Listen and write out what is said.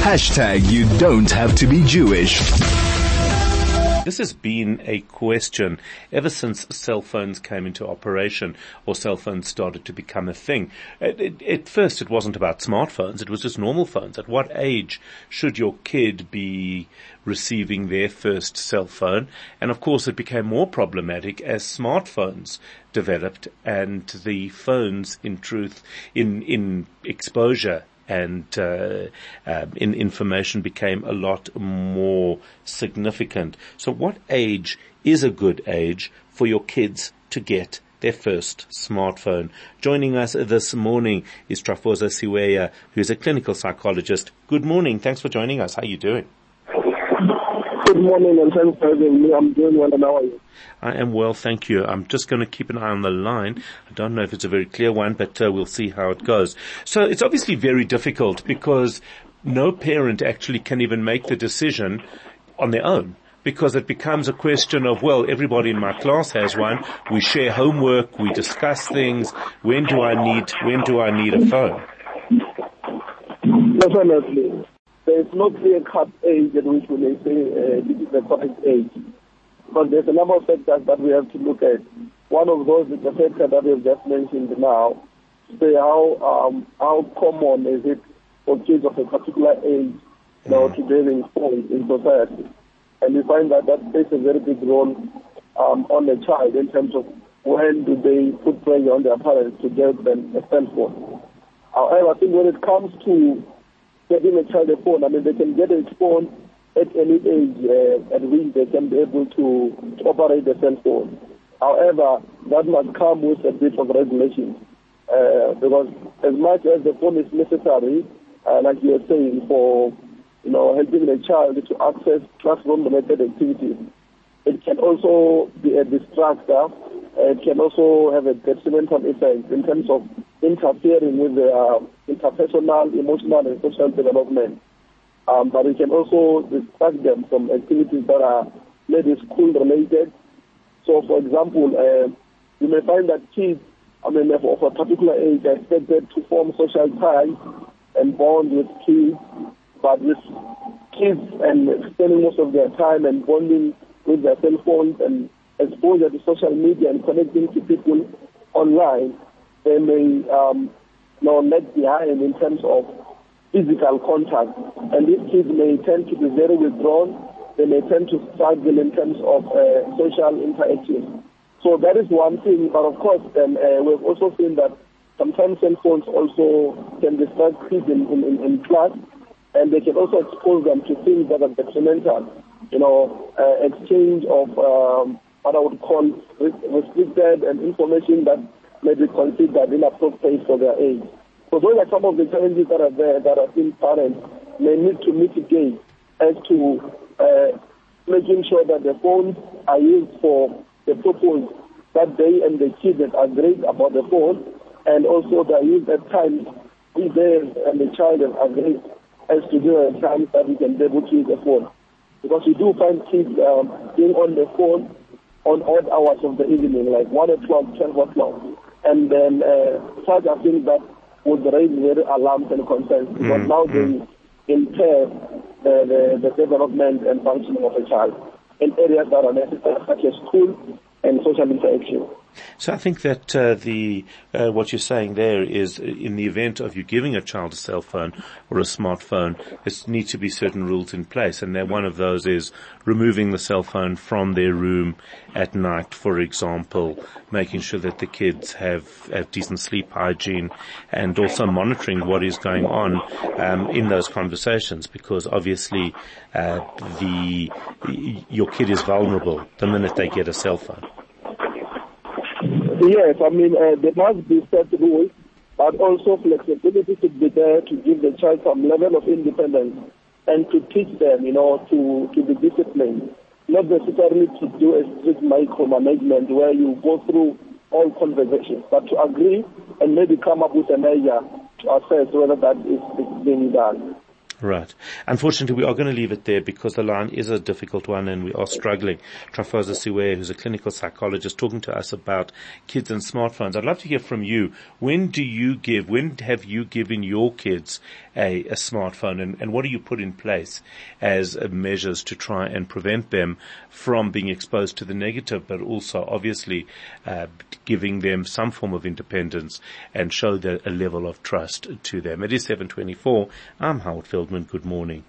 You don't have to be Jewish. This has been a question ever since cell phones came into operation or cell phones started to become a thing. At first it wasn't about smartphones, it was just normal phones. At what age should your kid be receiving their first cell phone? And of course it became more problematic as smartphones developed and the phones in truth, in exposure and in information became a lot more significant. So what age is a good age for your kids to get their first smartphone? Joining us this morning is Trafosa Siweya, who is a clinical psychologist. Good morning. Thanks for joining us. How are you doing? Good morning, and thanks for having me. I'm doing well, and how are you? I am well, thank you. I'm just going to keep an eye on the line. I don't know if it's a very clear one, but we'll see how it goes. So it's obviously very difficult because no parent actually can even make the decision on their own, because it becomes a question of, well, everybody in my class has one. We share homework. We discuss things. When do I need a phone? Definitely. There is no clear-cut age at which we may say this is the correct age. But there's a number of factors that we have to look at. One of those is the factor that we've just mentioned now. Say how common is it for kids of a particular age to be having phones in society. And we find that plays a very big role on the child in terms of when do they put pressure on their parents to get them a cell phone. However, I think when it comes to getting a child a phone, they can get a phone at any age at which they can be able to operate a cell phone. However, that must come with a bit of regulation because as much as the phone is necessary, like you were saying, for helping the child to access classroom-related activities, it can also be a distractor. It can also have a detrimental effect in terms of interfering with their interpersonal, emotional, and social development. But it can also distract them from activities that are maybe school-related. So, for example, you may find that kids, of a particular age, are expected to form social ties and bond with kids, but with kids and spending most of their time and bonding with their cell phones and exposure to social media and connecting to people online, they may lag behind in terms of physical contact. And these kids may tend to be very withdrawn. They may tend to struggle in terms of social interaction. So that is one thing. But of course, we've also seen that sometimes cell phones also can distract kids in class, and they can also expose them to things that are detrimental. Exchange of what I would call restricted and information that may be considered inappropriate for their age. So those are some of the challenges that are there that I think parents may need to mitigate as to making sure that the phones are used for the purpose that they and the kids agree about the phone, and also they are used at times when they and the child have agreed as to the times that we can be able to use the phone. Because we do find kids being on the phone on odd hours of the evening, like 1 o'clock, 12 o'clock. And then such are things that would raise very alarms and concerns, because now they impair the development and functioning of a child in areas that are necessary, such as school and social interaction. So I think that what you're saying there is, in the event of you giving a child a cell phone or a smartphone, there needs to be certain rules in place, and one of those is removing the cell phone from their room at night, for example, making sure that the kids have decent sleep hygiene, and also monitoring what is going on in those conversations, because obviously your kid is vulnerable the minute they get a cell phone. Yes, there must be set rules, but also flexibility should be there to give the child some level of independence and to teach them, to be disciplined. Not necessarily to do a strict micromanagement where you go through all conversations, but to agree and maybe come up with a measure to assess whether that is being done. Right. Unfortunately, we are going to leave it there because the line is a difficult one and we are struggling. Trafosa Siwe, who's a clinical psychologist, talking to us about kids and smartphones. I'd love to hear from you. When have you given your kids a smartphone, and what do you put in place as measures to try and prevent them from being exposed to the negative, but also obviously giving them some form of independence and show a level of trust to them? It is 7:24. I'm Howard Feldman. Good morning.